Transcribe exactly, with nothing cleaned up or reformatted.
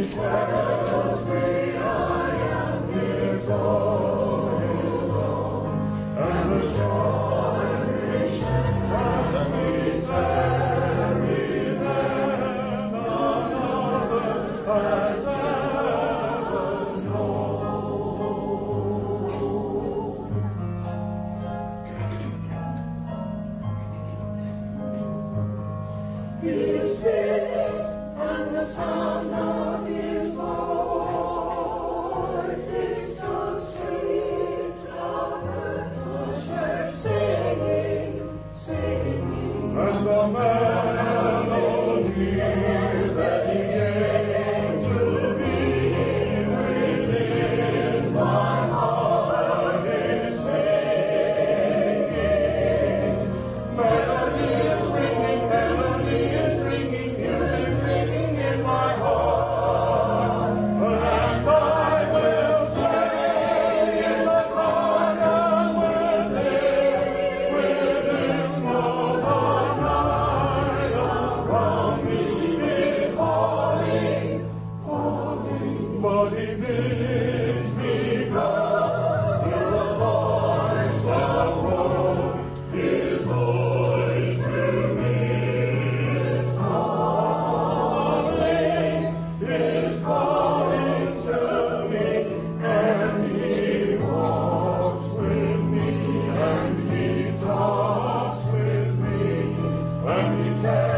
His face and the sound of his voice is so sweet, the birds will share singing, singing. And the melody that he gave to me within my heart is ringing. Melody is ringing, melody is ringing, music ringing in my heart. And I will stay in the garden within, within all the night. Around me is falling, falling, but he bids me come. Hear the voice of hope, his voice to me is calling, is calling to me, and he walks with me, and he talks with me, and he tells